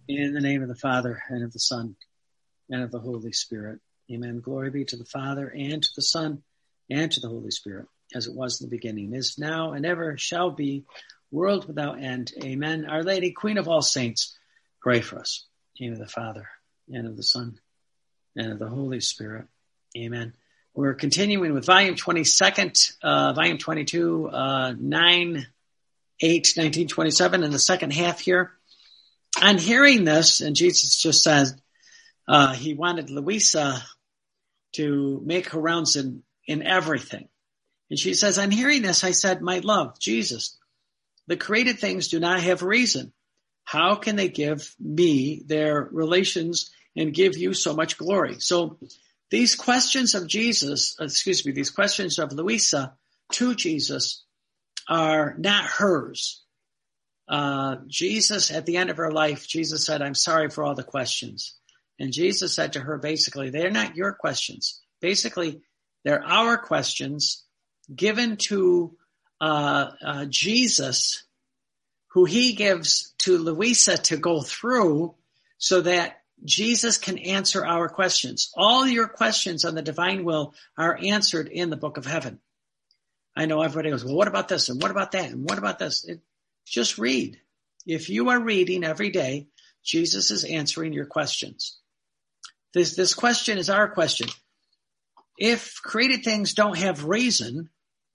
In the name of the Father, and of the Son, and of the Holy Spirit. Amen. Glory be to the Father, and to the Son, and to the Holy Spirit, as it was in the beginning, is now, and ever shall be, world without end. Amen. Our Lady, Queen of all saints, pray for us. In the name of the Father, and of the Son, and of the Holy Spirit. Amen. We're continuing with volume 22, 9/8/1927, in the second half here. On hearing this, and Jesus just said he wanted Louisa to make her rounds in everything. And she says, on hearing this, I said, my love, Jesus, the created things do not have reason. How can they give me their relations and give you so much glory? So these questions of these questions of Louisa to Jesus are not hers. Jesus, at the end of her life, Jesus said, I'm sorry for all the questions. And Jesus said to her, basically, they're not your questions. Basically, they're our questions given to Jesus, who he gives to Louisa to go through so that Jesus can answer our questions. All your questions on the divine will are answered in the book of heaven. I know everybody goes, well, what about this? And what about that? And what about this? Just read. If you are reading every day, Jesus is answering your questions. This question is our question. If created things don't have reason,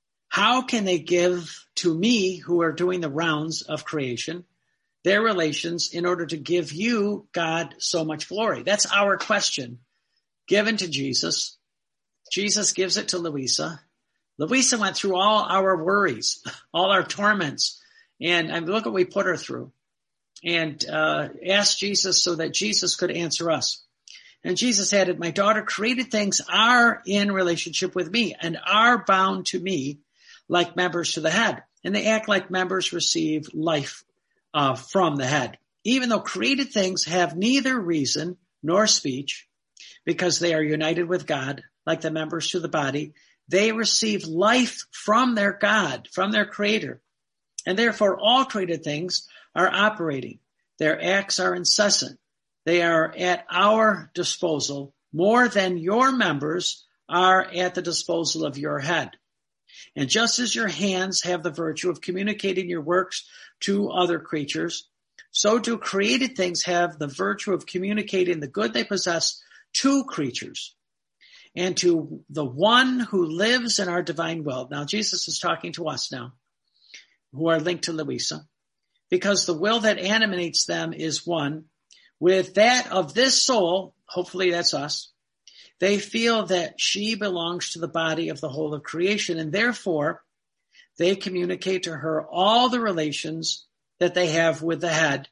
how can they give to me, who are doing the rounds of creation, their relations in order to give you, God, so much glory? That's our question given to Jesus. Jesus gives it to Louisa. Louisa went through all our worries, all our torments, and look what we put her through, and asked Jesus so that Jesus could answer us. And Jesus added, my daughter, created things are in relationship with me and are bound to me like members to the head. And they act like members receive life from the head. Even though created things have neither reason nor speech, because they are united with God, like the members to the body, they receive life from their God, from their Creator. And therefore, all created things are operating. Their acts are incessant. They are at our disposal more than your members are at the disposal of your head. And just as your hands have the virtue of communicating your works to other creatures, so do created things have the virtue of communicating the good they possess to creatures and to the one who lives in our divine will. Now, Jesus is talking to us now, who are linked to Louisa, because the will that animates them is one with that of this soul. Hopefully that's us. They feel that she belongs to the body of the whole of creation, and therefore they communicate to her all the relations that they have with the head.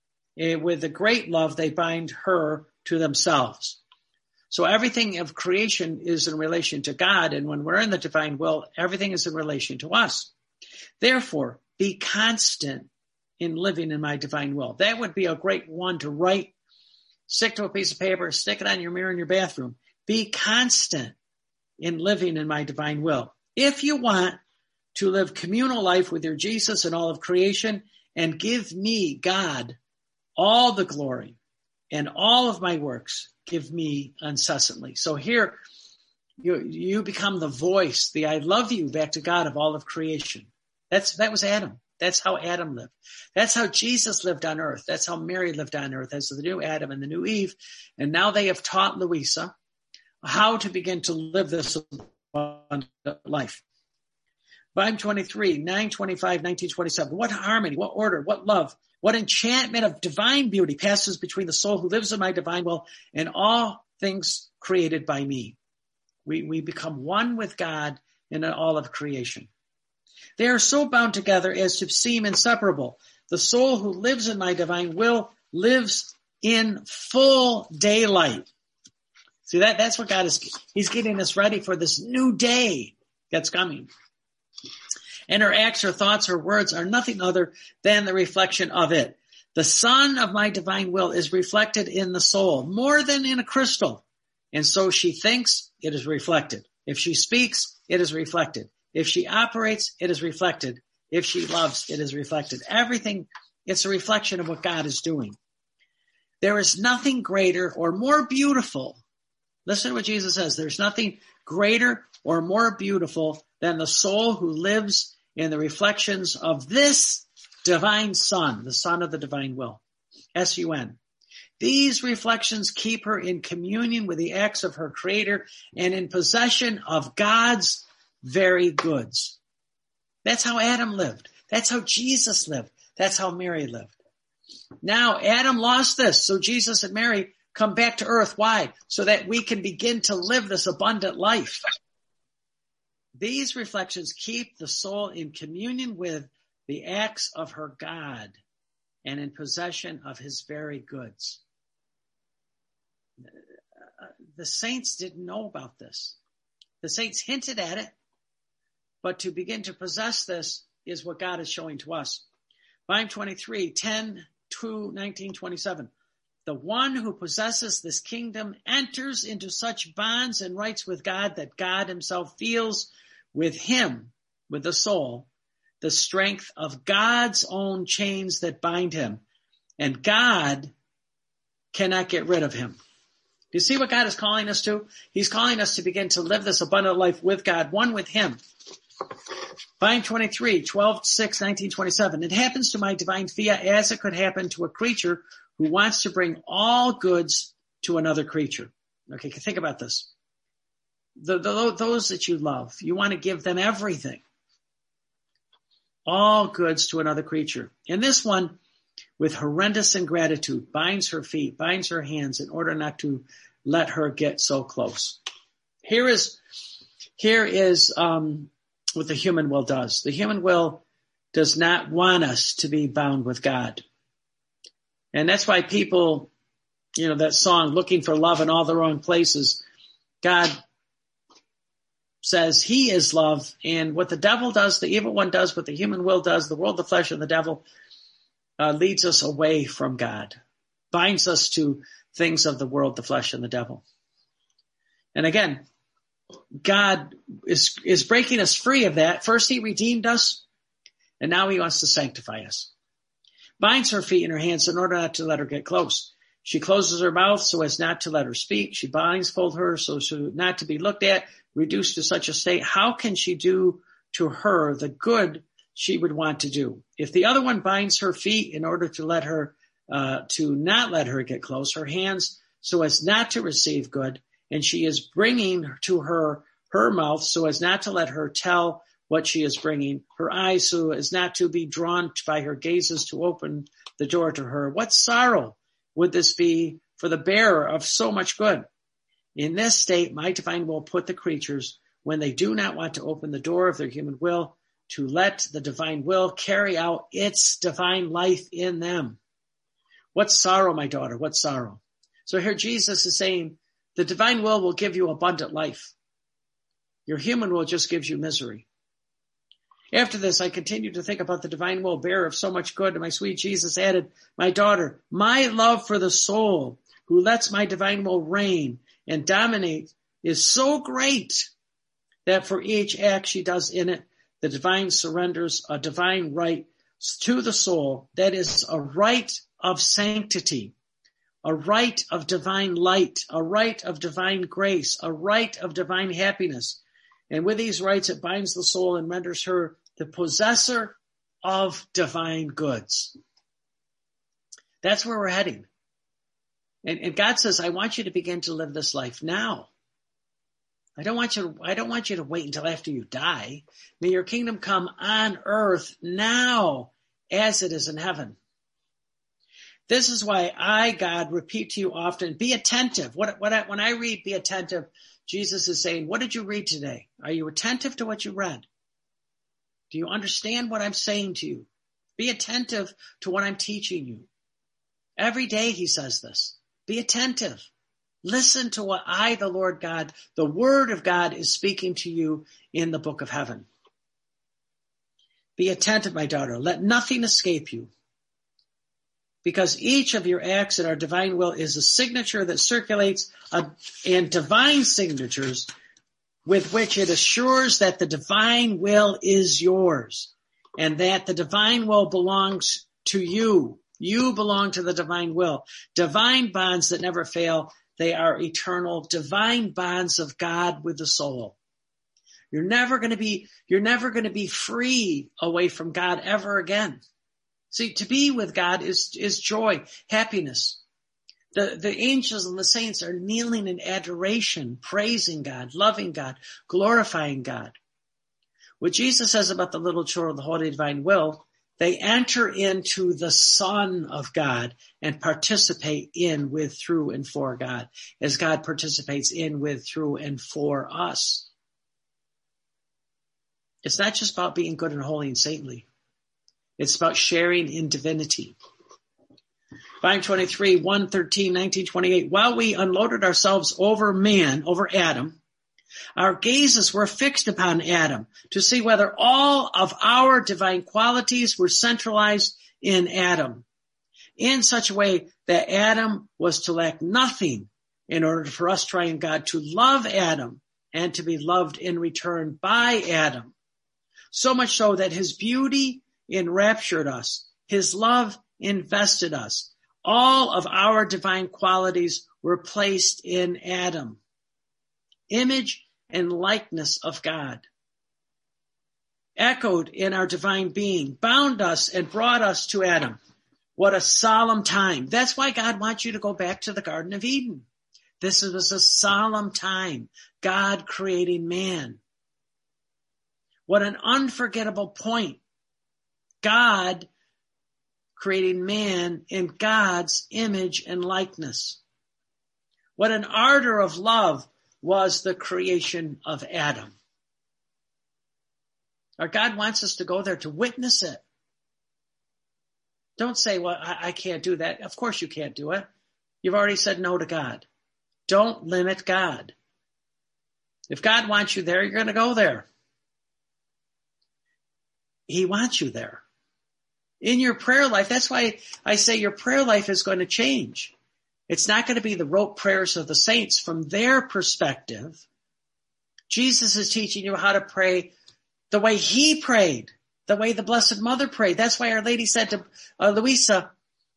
With the great love, they bind her to themselves. So everything of creation is in relation to God, and when we're in the divine will, everything is in relation to us. Therefore, be constant in living in my divine will. That would be a great one to write, stick to a piece of paper, stick it on your mirror in your bathroom. Be constant in living in my divine will. If you want to live communal life with your Jesus and all of creation and give me, God, all the glory and all of my works, give me incessantly. So here you become the voice, the I love you back to God of all of creation. That was Adam. That's how Adam lived. That's how Jesus lived on earth. That's how Mary lived on earth as the new Adam and the new Eve. And now they have taught Louisa how to begin to live this life. Volume 23, 9/25/1927. What harmony, what order, what love, what enchantment of divine beauty passes between the soul who lives in my divine will and all things created by me. We become one with God in all of creation. They are so bound together as to seem inseparable. The soul who lives in my divine will lives in full daylight. See, that's what God is. He's getting us ready for this new day that's coming. And her acts, her thoughts, her words are nothing other than the reflection of it. The sun of my divine will is reflected in the soul more than in a crystal. And so she thinks, it is reflected. If she speaks, it is reflected. If she operates, it is reflected. If she loves, it is reflected. Everything, it's a reflection of what God is doing. There is nothing greater or more beautiful. Listen to what Jesus says. There's nothing greater or more beautiful than the soul who lives in the reflections of this divine Son, the Son of the divine will. S-U-N. These reflections keep her in communion with the acts of her Creator and in possession of God's very goods. That's how Adam lived. That's how Jesus lived. That's how Mary lived. Now, Adam lost this, so Jesus and Mary come back to earth. Why? So that we can begin to live this abundant life. These reflections keep the soul in communion with the acts of her God and in possession of his very goods. The saints didn't know about this. The saints hinted at it, but to begin to possess this is what God is showing to us. Volume 23, 10-19-27. The one who possesses this kingdom enters into such bonds and rights with God that God himself feels with him, with the soul, the strength of God's own chains that bind him. And God cannot get rid of him. Do you see what God is calling us to? He's calling us to begin to live this abundant life with God, one with him. Volume 23, 12-6-19-27. It happens to my divine fiat as it could happen to a creature who wants to bring all goods to another creature. Okay, think about this. Those that you love, you want to give them everything. All goods to another creature. And this one, with horrendous ingratitude, binds her feet, binds her hands in order not to let her get so close. Here is what the human will does. The human will does not want us to be bound with God. And that's why people, that song, looking for love in all the wrong places, God says he is love. And what the devil does, the evil one does, what the human will does, the world, the flesh, and the devil leads us away from God, binds us to things of the world, the flesh, and the devil. And again, God is breaking us free of that. First, he redeemed us, and now he wants to sanctify us. Binds her feet and her hands in order not to let her get close. She closes her mouth so as not to let her speak. She blindfolds her so not to be looked at, reduced to such a state. How can she do to her the good she would want to do? If the other one binds her feet in order to let her, to not let her get close, her hands so as not to receive good, and she is bringing to her mouth so as not to let her tell what she is bringing, her eyes so as not to be drawn by her gazes to open the door to her. What sorrow would this be for the bearer of so much good? In this state, my divine will put the creatures, when they do not want to open the door of their human will, to let the divine will carry out its divine life in them. What sorrow, my daughter, what sorrow. So here Jesus is saying, the divine will give you abundant life. Your human will just gives you misery. After this, I continued to think about the divine will, bearer of so much good, and my sweet Jesus added, my daughter, my love for the soul who lets my divine will reign and dominate is so great that for each act she does in it, the divine surrenders a divine right to the soul, that is a right of sanctity, a right of divine light, a right of divine grace, a right of divine happiness. And with these rights, it binds the soul and renders her the possessor of divine goods. That's where we're heading. And God says, I want you to begin to live this life now. I don't want you to wait until after you die. May your kingdom come on earth now as it is in heaven. This is why I, God, repeat to you often, be attentive. When I read be attentive, Jesus is saying, what did you read today? Are you attentive to what you read? Do you understand what I'm saying to you? Be attentive to what I'm teaching you. Every day he says this. Be attentive. Listen to what I, the Lord God, the Word of God, is speaking to you in the book of heaven. Be attentive, my daughter. Let nothing escape you. Because each of your acts in our divine will is a signature that circulates and divine signatures with which it assures that the divine will is yours and that the divine will belongs to you You belong to the divine will. Divine bonds that never fail. They are eternal, divine bonds of God with the soul. You're never going to be free away from God ever again. See, to be with God is joy, happiness. The angels and the saints are kneeling in adoration, praising God, loving God, glorifying God. What Jesus says about the little children of the holy divine will, they enter into the Son of God and participate in, with, through, and for God, as God participates in, with, through, and for us. It's not just about being good and holy and saintly. It's about sharing in divinity. 5:23, 1:13, 19:28. While we unloaded ourselves over man, over Adam, our gazes were fixed upon Adam to see whether all of our divine qualities were centralized in Adam in such a way that Adam was to lack nothing in order for us, triune God, to love Adam and to be loved in return by Adam. So much so that his beauty enraptured us. His love invested us. All of our divine qualities were placed in Adam. Image and likeness of God. Echoed in our divine being, bound us and brought us to Adam. What a solemn time. That's why God wants you to go back to the Garden of Eden. This was a solemn time. God creating man. What an unforgettable point. God creating man in God's image and likeness. What an ardor of love was the creation of Adam. Our God wants us to go there to witness it. Don't say, well, I can't do that. Of course you can't do it. You've already said no to God. Don't limit God. If God wants you there, you're going to go there. He wants you there. In your prayer life, that's why I say your prayer life is going to change. It's not going to be the rote prayers of the saints from their perspective. Jesus is teaching you how to pray the way he prayed, the way the Blessed Mother prayed. That's why Our Lady said to Louisa,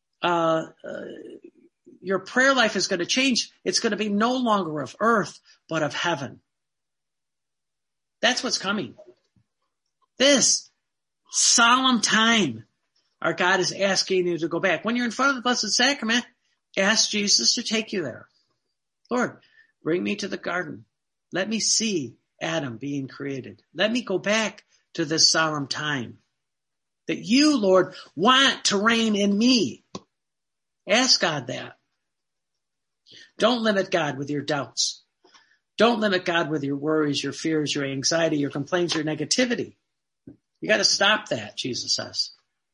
your prayer life is going to change. It's going to be no longer of earth, but of heaven. That's what's coming. This solemn time, our God is asking you to go back. When you're in front of the Blessed Sacrament, ask Jesus to take you there. Lord, bring me to the garden. Let me see Adam being created. Let me go back to this solemn time that you, Lord, want to reign in me. Ask God that. Don't limit God with your doubts. Don't limit God with your worries, your fears, your anxiety, your complaints, your negativity. You got to stop that, Jesus says.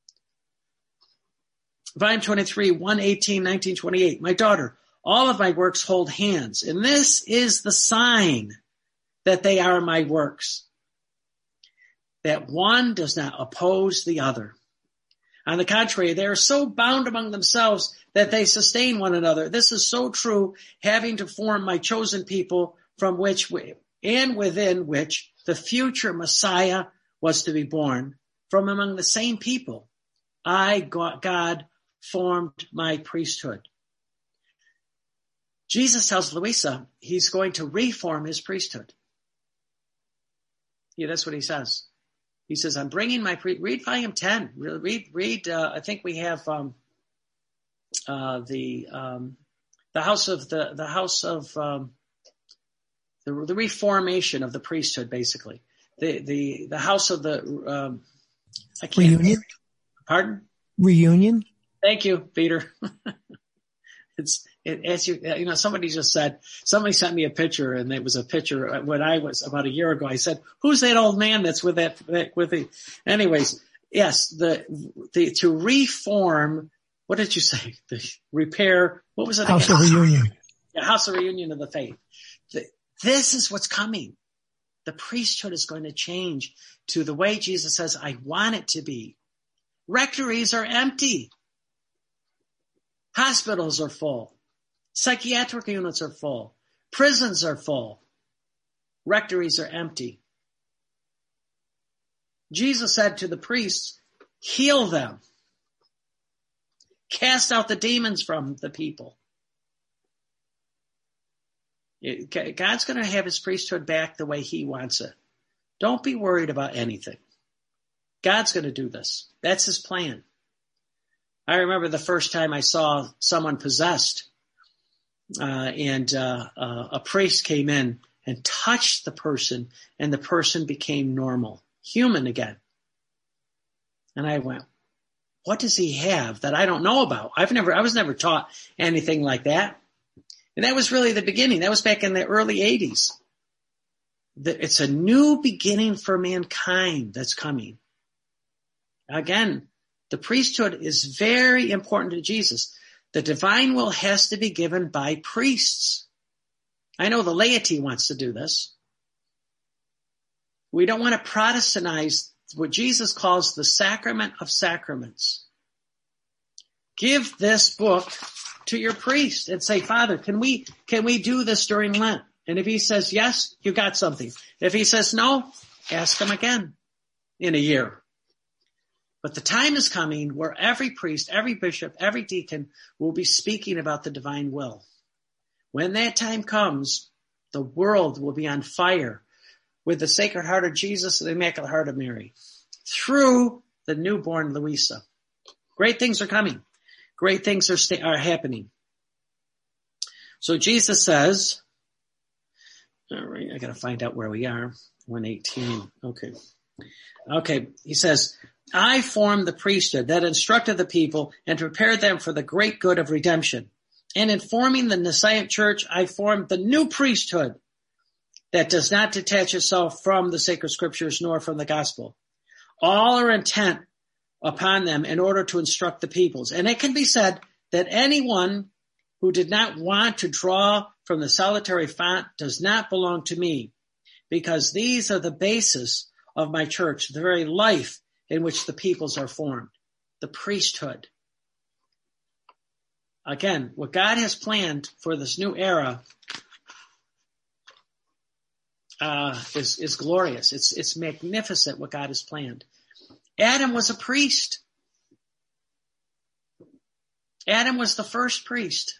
Volume 23, 1:18, 19:28. My daughter, all of my works hold hands, and this is the sign that they are my works, that one does not oppose the other. On the contrary, they are so bound among themselves that they sustain one another. This is so true, having to form my chosen people from which and within which the future Messiah was to be born. From among the same people, God, formed my priesthood. Jesus tells Louisa he's going to reform his priesthood. Yeah, that's what he says. He says, I'm bringing my read volume 10. Read. I think we have the reformation of the priesthood, basically. The house of the reunion. Pardon? Reunion. Thank you, Peter. Somebody sent me a picture, and it was a picture when I was about a year ago. I said, who's that old man that's with anyways, yes, to reform, what did you say? The repair, what was it? House of Reunion. Yeah, House of Reunion of the Faith. This is what's coming. The priesthood is going to change to the way Jesus says, I want it to be. Rectories are empty. Hospitals are full. Psychiatric units are full. Prisons are full. Rectories are empty. Jesus said to the priests, heal them. Cast out the demons from the people. God's going to have his priesthood back the way he wants it. Don't be worried about anything. God's going to do this. That's his plan. I remember the first time I saw someone possessed, and a priest came in and touched the person, and the person became normal, human again. And I went, what does he have that I don't know about? I was never taught anything like that. And that was really the beginning. That was back in the early 80s. It's a new beginning for mankind that's coming. Again, the priesthood is very important to Jesus. The divine will has to be given by priests. I know the laity wants to do this. We don't want to Protestantize what Jesus calls the sacrament of sacraments. Give this book to your priest and say, Father, can we do this during Lent? And if he says yes, you got something. If he says no, ask him again in a year. But the time is coming where every priest, every bishop, every deacon will be speaking about the divine will. When that time comes, the world will be on fire with the Sacred Heart of Jesus and the Immaculate Heart of Mary through the newborn Louisa. Great things are coming. Great things are happening. So Jesus says, all right, I got to find out where we are. 118. Okay. He says, I formed the priesthood that instructed the people and prepared them for the great good of redemption. And in forming the Nicene Church, I formed the new priesthood that does not detach itself from the sacred scriptures nor from the gospel. All are intent upon them in order to instruct the peoples. And it can be said that anyone who did not want to draw from the solitary font does not belong to me, because these are the basis of my church, the very life in which the peoples are formed, the priesthood. Again, what God has planned for this new era is glorious. It's magnificent what God has planned. Adam was a priest. Adam was the first priest.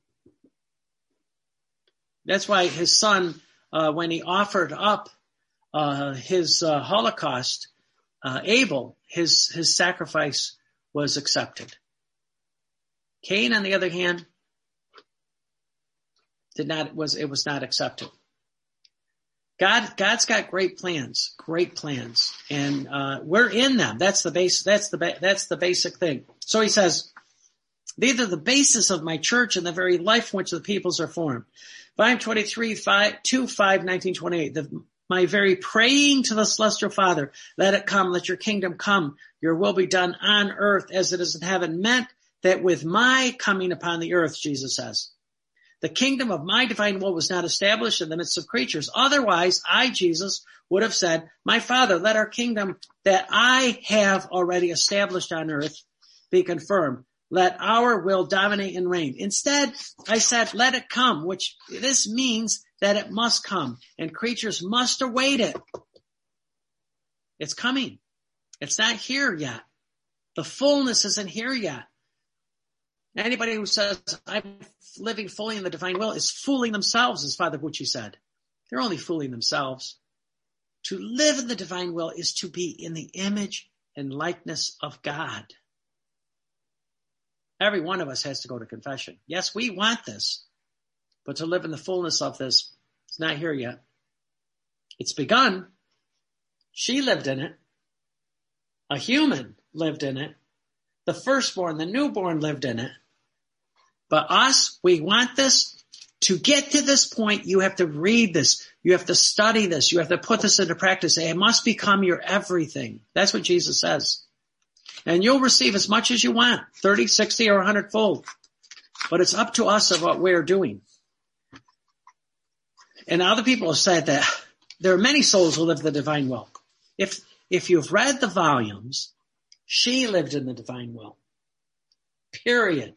That's why his son, when he offered up his Holocaust, Abel, his sacrifice was accepted. Cain, on the other hand, it was not accepted. God's got great plans, and we're in them. That's the base. That's the basic thing. So he says, these are the basis of my church and the very life in which the peoples are formed. Volume 23, 1928. My very praying to the celestial Father, let it come, let your kingdom come, your will be done on earth as it is in heaven, meant that with my coming upon the earth, Jesus says, the kingdom of my divine will was not established in the midst of creatures. Otherwise, I, Jesus, would have said, my Father, let our kingdom that I have already established on earth be confirmed. Let our will dominate and reign. Instead, I said, let it come, which this means that it must come, and creatures must await it. It's coming. It's not here yet. The fullness isn't here yet. Anybody who says, I'm living fully in the divine will is fooling themselves, as Father Bucci said. They're only fooling themselves. To live in the divine will is to be in the image and likeness of God. Every one of us has to go to confession. Yes, we want this, but to live in the fullness of this, it's not here yet. It's begun. She lived in it. A human lived in it. The firstborn, the newborn lived in it. But us, we want this. To get to this point, you have to read this. You have to study this. You have to put this into practice. It must become your everything. That's what Jesus says. And you'll receive as much as you want, 30, 60, or 100-fold. But it's up to us of what we're doing. And other people have said that there are many souls who live the divine will. If you've read the volumes, she lived in the divine will. Period.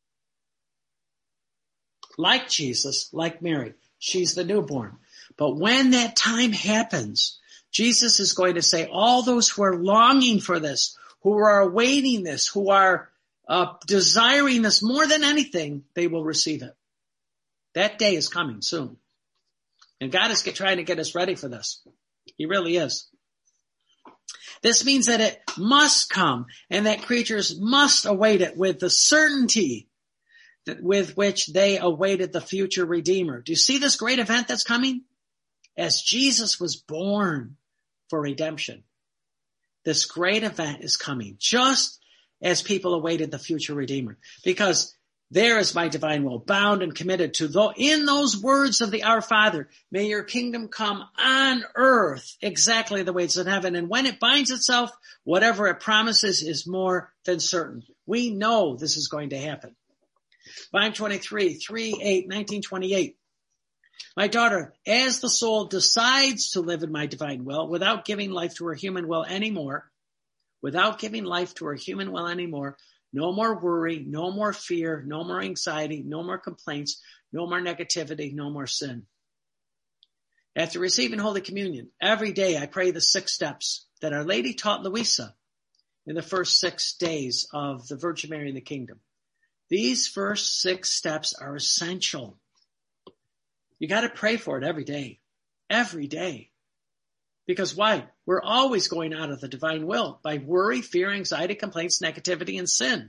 Like Jesus, like Mary. She's the newborn. But when that time happens, Jesus is going to say, all those who are longing for this, who are awaiting this, who are desiring this more than anything, they will receive it. That day is coming soon. And God is trying to get us ready for this. He really is. This means that it must come and that creatures must await it with the certainty with which they awaited the future Redeemer. Do you see this great event that's coming? As Jesus was born for redemption, this great event is coming just as people awaited the future Redeemer. Because there is my divine will, bound and committed to in those words of the Our Father, may your kingdom come on earth exactly the way it's in heaven. And when it binds itself, whatever it promises is more than certain. We know this is going to happen. Volume 23, 1928. My daughter, as the soul decides to live in my divine will without giving life to her human will anymore, no more worry, no more fear, no more anxiety, no more complaints, no more negativity, no more sin. After receiving Holy Communion, every day I pray the 6 steps that Our Lady taught Louisa in the first 6 days of the Virgin Mary in the Kingdom. These first 6 steps are essential. You got to pray for it every day. Every day. Because why? We're always going out of the divine will by worry, fear, anxiety, complaints, negativity, and sin.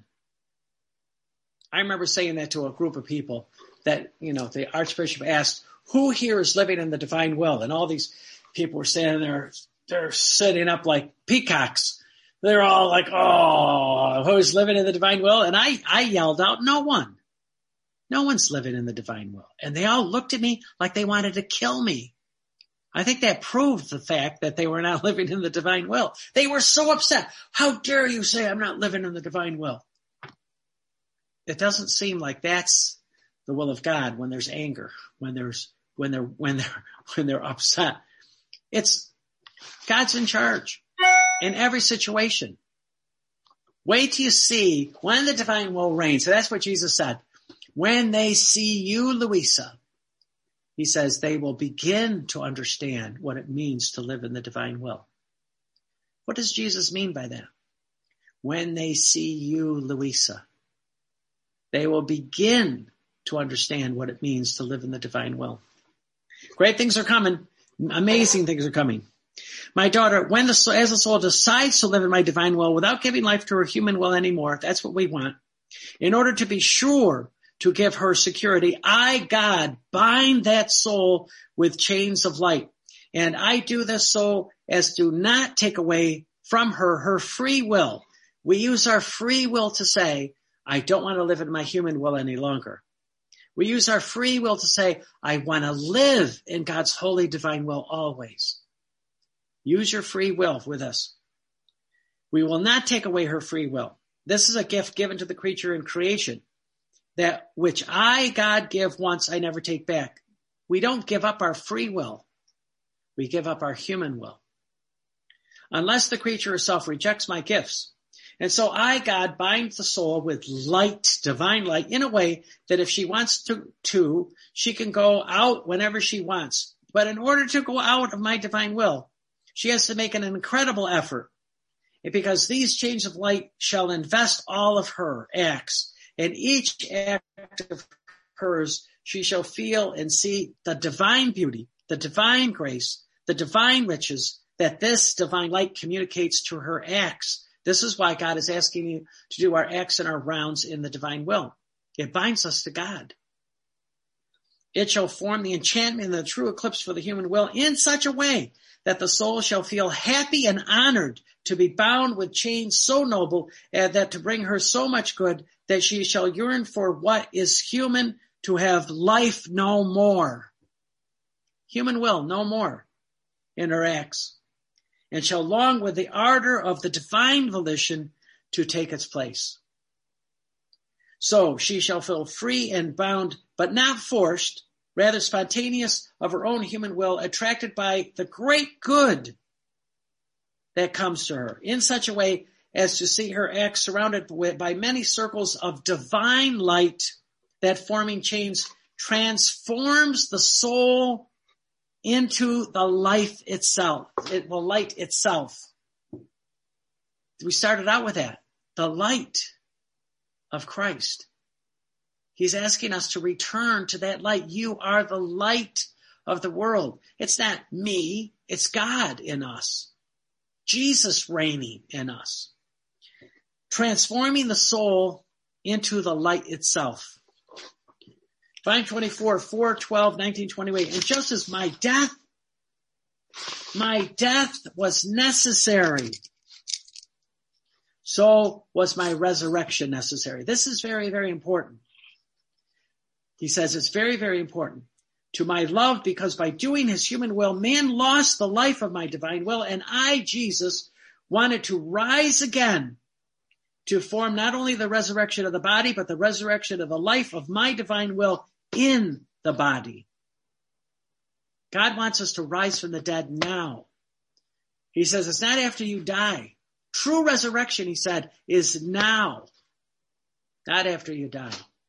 I remember saying that to a group of people that, the Archbishop asked, who here is living in the divine will? And all these people were standing there, they're sitting up like peacocks. They're all like, oh, who's living in the divine will? And I yelled out, no one. No one's living in the divine will. And they all looked at me like they wanted to kill me. I think that proved the fact that they were not living in the divine will. They were so upset. How dare you say I'm not living in the divine will? It doesn't seem like that's the will of God when there's anger, when they're upset. It's God's in charge in every situation. Wait till you see when the divine will reigns. So that's what Jesus said. When they see you, Louisa, he says they will begin to understand what it means to live in the divine will. What does Jesus mean by that? When they see you, Louisa, they will begin to understand what it means to live in the divine will. Great things are coming. Amazing things are coming. My daughter, as the soul decides to live in my divine will without giving life to her human will anymore, that's what we want. In order to be sure to give her security, I, God, bind that soul with chains of light. And I do this so as to not take away from her free will. We use our free will to say, I don't want to live in my human will any longer. We use our free will to say, I want to live in God's holy divine will always. Use your free will with us. We will not take away her free will. This is a gift given to the creature in creation, that which I, God, give once, I never take back. We don't give up our free will. We give up our human will. Unless the creature herself rejects my gifts. And so I, God, bind the soul with light, divine light, in a way that if she wants to, she can go out whenever she wants. But in order to go out of my divine will, she has to make an incredible effort. Because these chains of light shall invest all of her acts. And each act of hers, she shall feel and see the divine beauty, the divine grace, the divine riches that this divine light communicates to her acts. This is why God is asking you to do our acts and our rounds in the divine will. It binds us to God. It shall form the enchantment and the true eclipse for the human will in such a way that the soul shall feel happy and honored to be bound with chains so noble that to bring her so much good that she shall yearn for what is human to have life no more. Human will no more in her acts, and shall long with the ardor of the divine volition to take its place. So she shall feel free and bound, but not forced, rather spontaneous of her own human will, attracted by the great good that comes to her, in such a way as to see her acts surrounded by many circles of divine light, that forming chains transforms the soul into the life itself, the light itself. We started out with that, the light. of Christ. He's asking us to return to that light. You are the light of the world. It's not me, it's God in us. Jesus reigning in us. Transforming the soul into the light itself. Divine 24, 4, 12, 19, 28. And just as my death was necessary, so was my resurrection necessary. This is very, very important. He says it's very, very important. To my love, because by doing his human will, man lost the life of my divine will, and I, Jesus, wanted to rise again to form not only the resurrection of the body, but the resurrection of the life of my divine will in the body. God wants us to rise from the dead now. He says it's not after you die. True resurrection, he said, is now, not after you die.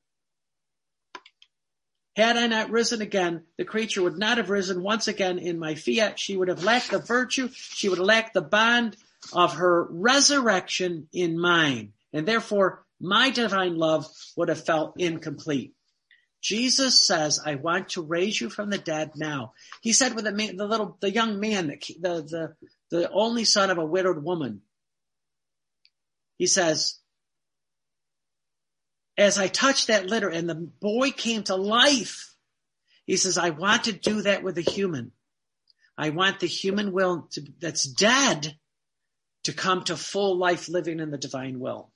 Had I not risen again, the creature would not have risen once again in my fiat. She would have lacked the virtue. She would have lacked the bond of her resurrection in mine. And therefore, my divine love would have felt incomplete. Jesus says, I want to raise you from the dead now. He said with the young man, the only son of a widowed woman. He says, as I touched that litter and the boy came to life, he says, I want to do that with a human. I want the human will that's dead to come to full life living in the divine will.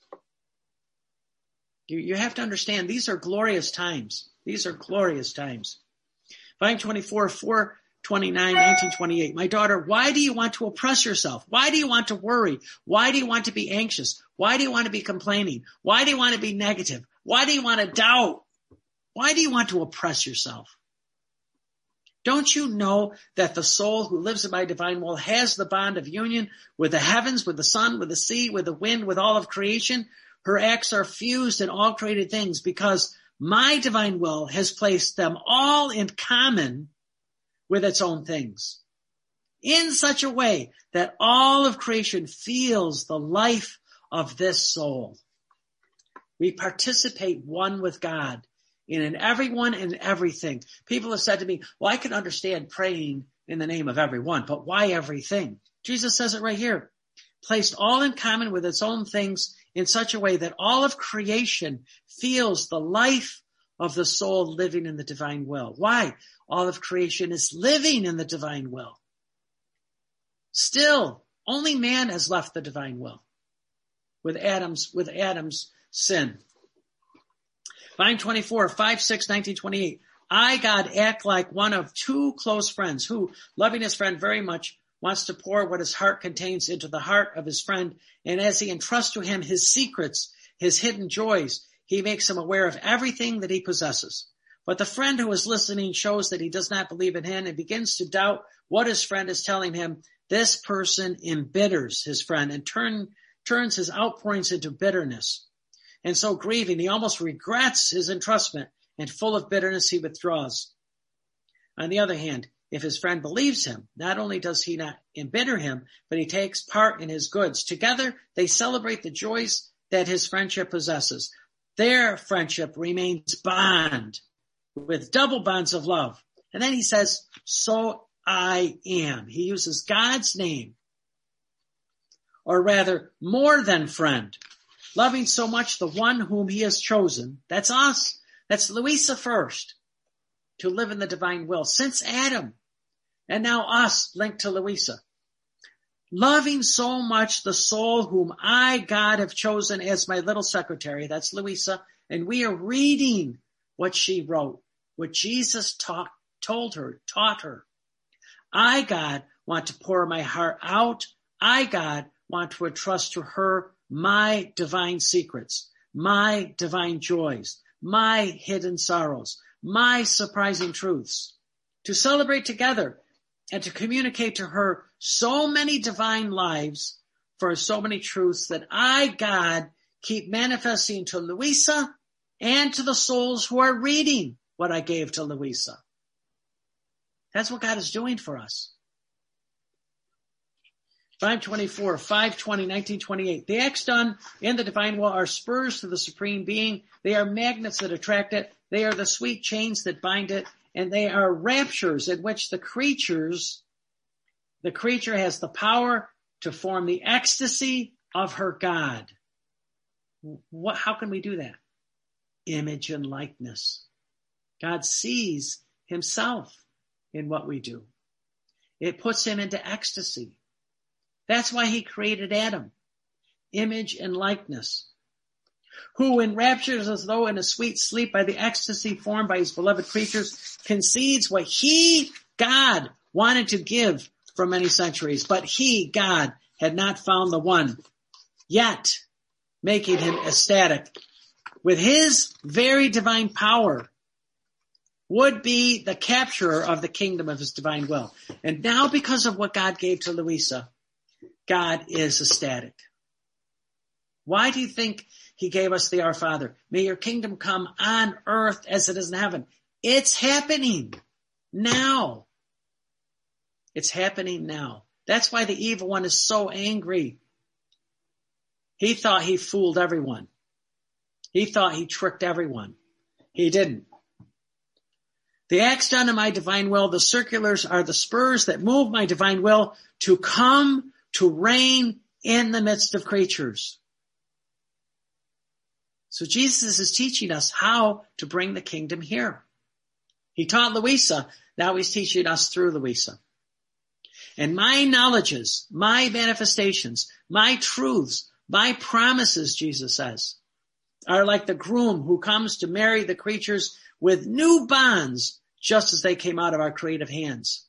You have to understand, these are glorious times. These are glorious times. Divine 24, 4, 29, 19, 28. My daughter, why do you want to oppress yourself? Why do you want to worry? Why do you want to be anxious? Why do you want to be complaining? Why do you want to be negative? Why do you want to doubt? Why do you want to oppress yourself? Don't you know that the soul who lives in my divine will has the bond of union with the heavens, with the sun, with the sea, with the wind, with all of creation? Her acts are fused in all created things because my divine will has placed them all in common with its own things in such a way that all of creation feels the life of this soul. We participate one with God in everyone and everything. People have said to me, well, I can understand praying in the name of everyone, but why everything? Jesus says it right here. Placed all in common with its own things in such a way that all of creation feels the life of the soul living in the divine will. Why? All of creation is living in the divine will. Still, only man has left the divine will with Adam's sin. Divine 24, 5, 6, 19, 28. I, God, act like one of two close friends who, loving his friend very much, wants to pour what his heart contains into the heart of his friend. And as he entrusts to him his secrets, his hidden joys, he makes him aware of everything that he possesses. But the friend who is listening shows that he does not believe in him and begins to doubt what his friend is telling him. This person embitters his friend and turns his outpourings into bitterness. And so grieving, he almost regrets his entrustment, and full of bitterness he withdraws. On the other hand, if his friend believes him, not only does he not embitter him, but he takes part in his goods. Together, they celebrate the joys that his friendship possesses. Their friendship remains bond with double bonds of love. And then he says, so I am. He uses God's name, or rather, more than friend, loving so much the one whom he has chosen. That's us. That's Louisa first, to live in the divine will since Adam. And now us linked to Louisa. Loving so much the soul whom I, God, have chosen as my little secretary. That's Louisa. And we are reading what she wrote, what Jesus taught her. I, God, want to pour my heart out. I, God, want to entrust to her my divine secrets, my divine joys, my hidden sorrows, my surprising truths, to celebrate together and to communicate to her so many divine lives for so many truths that I, God, keep manifesting to Louisa and to the souls who are reading what I gave to Louisa. That's what God is doing for us. 524, 520, 1928. The acts done in the divine will are spurs to the supreme being. They are magnets that attract it. They are the sweet chains that bind it. And they are raptures in which the creature has the power to form the ecstasy of her God. How can we do that? Image and likeness. God sees himself in what we do. It puts him into ecstasy. That's why he created Adam. Image and likeness. Who enraptures as though in a sweet sleep by the ecstasy formed by his beloved creatures, concedes what he, God, wanted to give for many centuries. But he, God, had not found the one yet, making him ecstatic. With his very divine power would be the capturer of the kingdom of his divine will. And now because of what God gave to Louisa, God is ecstatic. Why do you think he gave us the Our Father? May your kingdom come on earth as it is in heaven. It's happening now. It's happening now. That's why the evil one is so angry. He thought he fooled everyone. He thought he tricked everyone. He didn't. The acts done in my divine will, the circulars are the spurs that move my divine will to come to reign in the midst of creatures. So Jesus is teaching us how to bring the kingdom here. He taught Louisa, now he's teaching us through Louisa. And my knowledges, my manifestations, my truths, my promises, Jesus says, are like the groom who comes to marry the creatures with new bonds, just as they came out of our creative hands.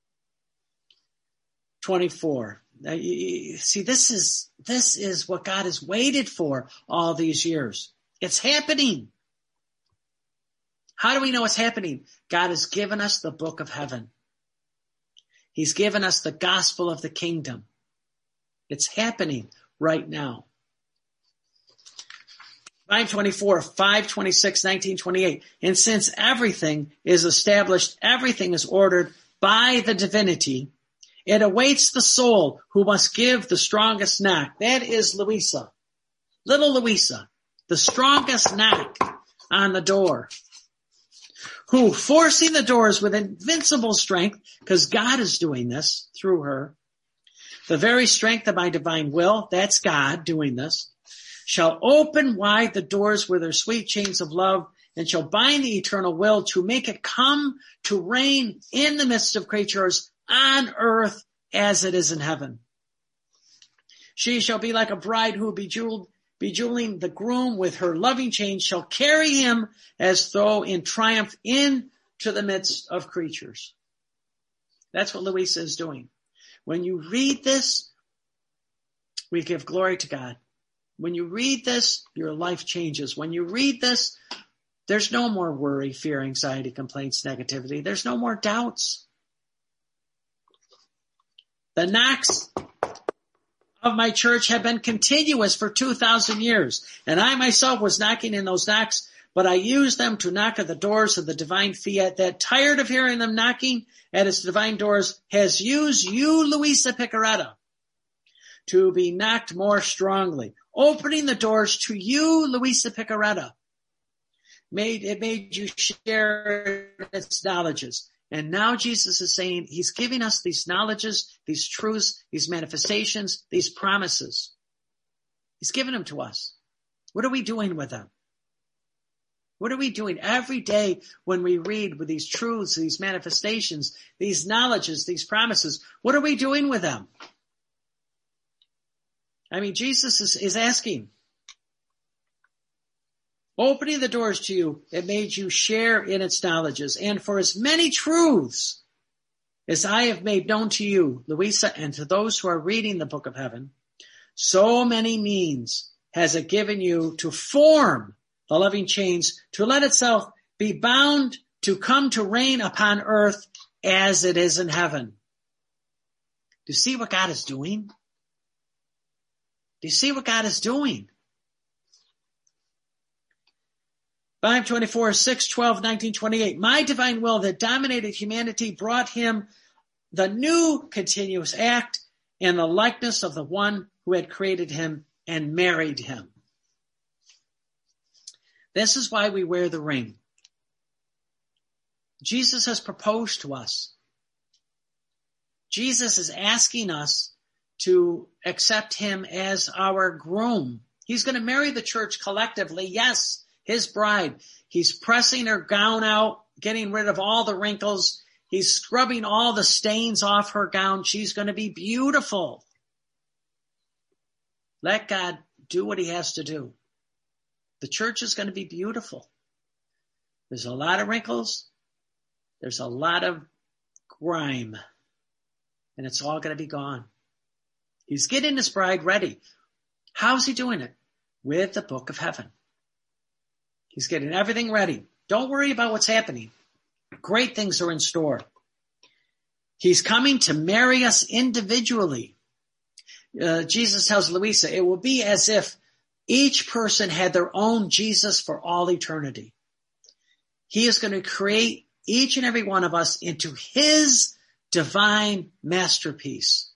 24. Now, see, this is what God has waited for all these years. It's happening. How do we know it's happening? God has given us the book of heaven. He's given us the gospel of the kingdom. It's happening right now. 524, 526, 1928. And since everything is established, everything is ordered by the divinity, it awaits the soul who must give the strongest knock. That is Louisa. Little Louisa, the strongest knock on the door. Who, forcing the doors with invincible strength, because God is doing this through her, the very strength of my divine will, that's God doing this, shall open wide the doors with her sweet chains of love, and shall bind the eternal will to make it come to reign in the midst of creatures on earth as it is in heaven. She shall be like a bride who bejeweling the groom with her loving chains, shall carry him as though in triumph into the midst of creatures. That's what Louisa is doing. When you read this, we give glory to God. When you read this, your life changes. When you read this, there's no more worry, fear, anxiety, complaints, negativity. There's no more doubts. The knocks of my church have been continuous for 2,000 years. And I myself was knocking in those knocks, but I used them to knock at the doors of the divine fiat that, tired of hearing them knocking at its divine doors, has used you, Louisa Picaretta, to be knocked more strongly. Opening the doors to you, Louisa Picaretta. It made you share its knowledges. And now Jesus is saying he's giving us these knowledges, these truths, these manifestations, these promises. He's given them to us. What are we doing with them? What are we doing every day when we read with these truths, these manifestations, these knowledges, these promises? What are we doing with them? I mean, Jesus is asking, opening the doors to you, it made you share in its knowledges. And for as many truths as I have made known to you, Louisa, and to those who are reading the book of heaven, so many means has it given you to form the loving chains, to let itself be bound to come to reign upon earth as it is in heaven. Do you see what God is doing? Do you see what God is doing? 524, 612, 1928. My divine will that dominated humanity brought him the new continuous act and the likeness of the one who had created him and married him. This is why we wear the ring. Jesus has proposed to us. Jesus is asking us to accept him as our groom. He's going to marry the church collectively. Yes, his bride. He's pressing her gown out, getting rid of all the wrinkles. He's scrubbing all the stains off her gown. She's going to be beautiful. Let God do what he has to do. The church is going to be beautiful. There's a lot of wrinkles. There's a lot of grime. And it's all going to be gone. He's getting his bride ready. How's he doing it? With the book of heaven. He's getting everything ready. Don't worry about what's happening. Great things are in store. He's coming to marry us individually. Jesus tells Louisa, it will be as if each person had their own Jesus for all eternity. He is going to create each and every one of us into his divine masterpiece.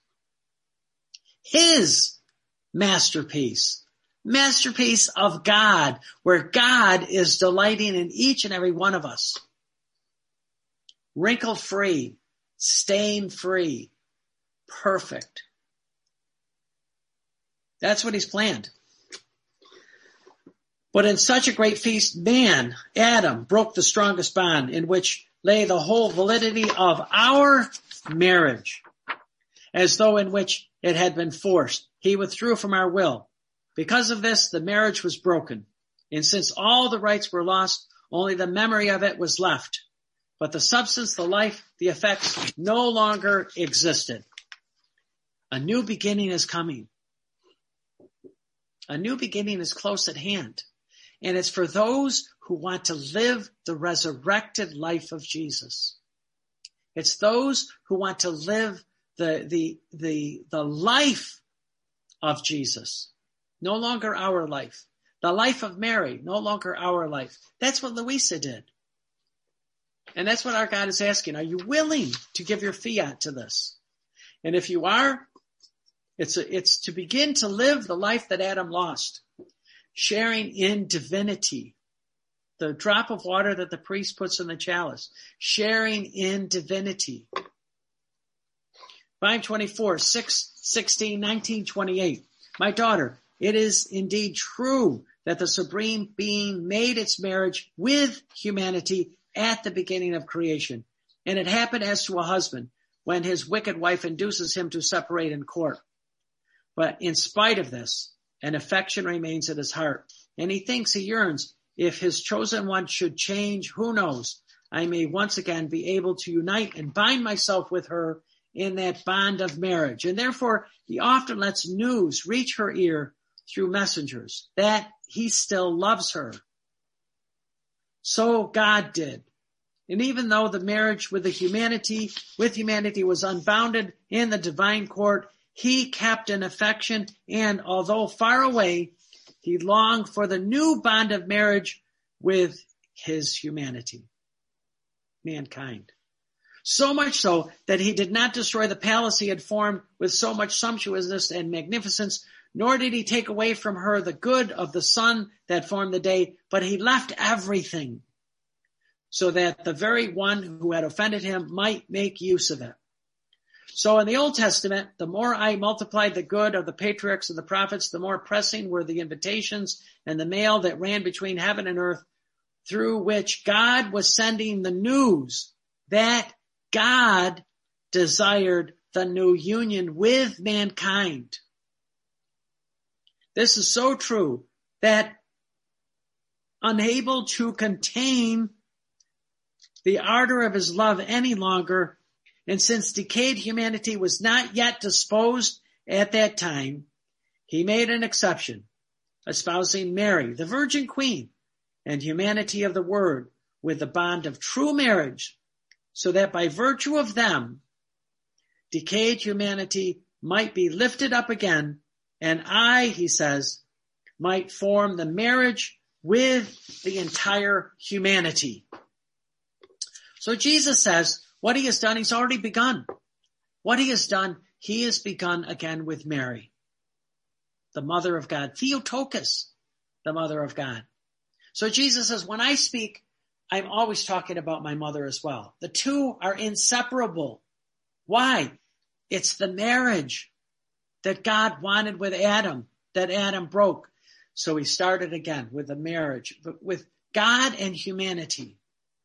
His masterpiece. Masterpiece of God, where God is delighting in each and every one of us. Wrinkle-free, stain-free, perfect. That's what he's planned. But in such a great feast, man, Adam, broke the strongest bond in which lay the whole validity of our marriage, as though in which it had been forced. He withdrew from our will. Because of this, the marriage was broken. And since all the rights were lost, only the memory of it was left. But the substance, the life, the effects no longer existed. A new beginning is coming. A new beginning is close at hand. And it's for those who want to live the resurrected life of Jesus. It's those who want to live the life of Jesus. No longer our life. The life of Mary, no longer our life. That's what Louisa did. And that's what our God is asking. Are you willing to give your fiat to this? And if you are, it's to begin to live the life that Adam lost. Sharing in divinity. The drop of water that the priest puts in the chalice. Sharing in divinity. 5:24, 6:16, 19:28. My daughter, it is indeed true that the Supreme Being made its marriage with humanity at the beginning of creation. And it happened as to a husband when his wicked wife induces him to separate in court. But in spite of this, an affection remains in his heart. And he thinks, he yearns, if his chosen one should change, who knows? I may once again be able to unite and bind myself with her in that bond of marriage. And therefore, he often lets news reach her ear through messengers that he still loves her. So God did. And even though the marriage with humanity was unbounded in the divine court, he kept an affection, and although far away, he longed for the new bond of marriage with his humanity, mankind. So much so that he did not destroy the palace he had formed with so much sumptuousness and magnificence, nor did he take away from her the good of the sun that formed the day, but he left everything so that the very one who had offended him might make use of it. So in the Old Testament, the more I multiplied the good of the patriarchs and the prophets, the more pressing were the invitations and the mail that ran between heaven and earth, through which God was sending the news that God desired the new union with mankind. This is so true that unable to contain the ardor of his love any longer, and since decayed humanity was not yet disposed at that time, he made an exception, espousing Mary, the Virgin Queen, and humanity of the Word with the bond of true marriage, so that by virtue of them, decayed humanity might be lifted up again, and I, he says, might form the marriage with the entire humanity. So Jesus says, what he has done, he's already begun. What he has done, he has begun again with Mary, the mother of God. Theotokos, the mother of God. So Jesus says, when I speak, I'm always talking about my mother as well. The two are inseparable. Why? It's the marriage that God wanted with Adam, that Adam broke. So he started again with the marriage, with God and humanity.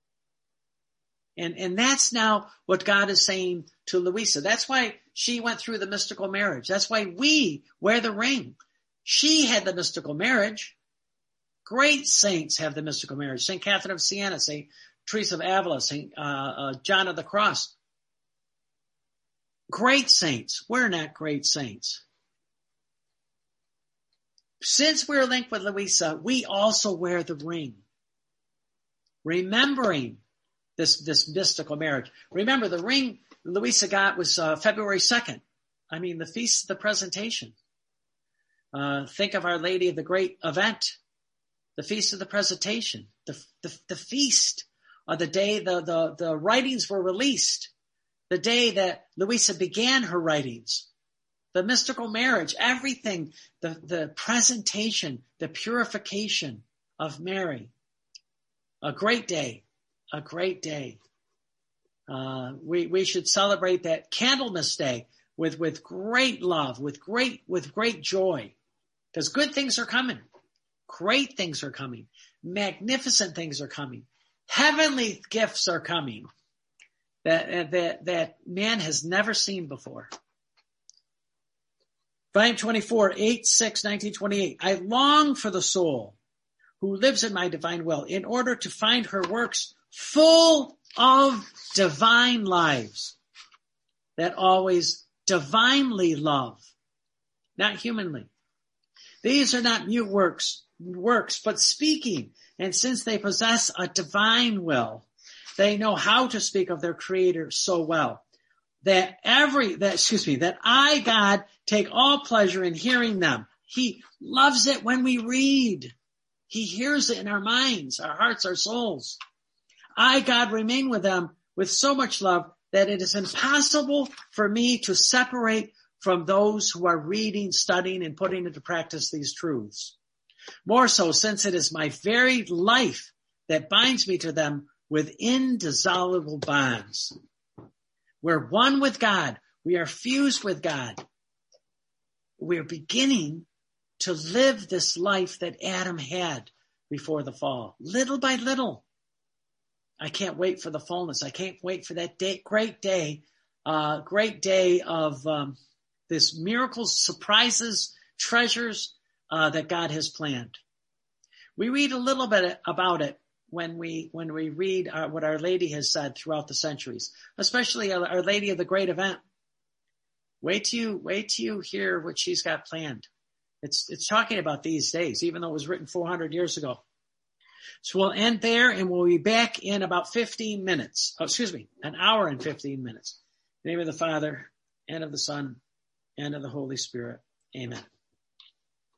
And that's now what God is saying to Louisa. That's why she went through the mystical marriage. That's why we wear the ring. She had the mystical marriage. Great saints have the mystical marriage. St. Catherine of Siena, St. Teresa of Avila, St. John of the Cross. Great saints. We're not great saints. Since we're linked with Louisa, we also wear the ring. Remembering this mystical marriage. Remember, the ring Louisa got was February 2nd. The Feast of the Presentation. Think of Our Lady of the Great Event. The Feast of the Presentation. The feast of the day the writings were released. The day that Louisa began her writings. The mystical marriage, everything, the presentation, the purification of Mary. A great day. A great day. We should celebrate that Candlemas Day with great love, with great joy, because good things are coming. Great things are coming. Magnificent things are coming. Heavenly gifts are coming that man has never seen before. Volume 24, 8/6/1928. I long for the soul who lives in my divine will in order to find her works full of divine lives that always divinely love, not humanly. These are not mute works, but speaking. And since they possess a divine will, they know how to speak of their Creator so well that I, God, take all pleasure in hearing them. He loves it when we read. He hears it in our minds, our hearts, our souls. I, God, remain with them with so much love that it is impossible for me to separate from those who are reading, studying, and putting into practice these truths. More so, since it is my very life that binds me to them with indissoluble bonds. We're one with God. We are fused with God. We're beginning to live this life that Adam had before the fall, little by little. I can't wait for the fullness. I can't wait for that day, great day of this miracles, surprises, treasures that God has planned. We read a little bit about it when we read what Our Lady has said throughout the centuries, especially Our Lady of the Great Event. Wait till you hear what she's got planned. It's talking about these days, even though it was written 400 years ago. So we'll end there, and we'll be back in about 15 minutes. An hour and 15 minutes. In the name of the Father, and of the Son, and of the Holy Spirit. Amen.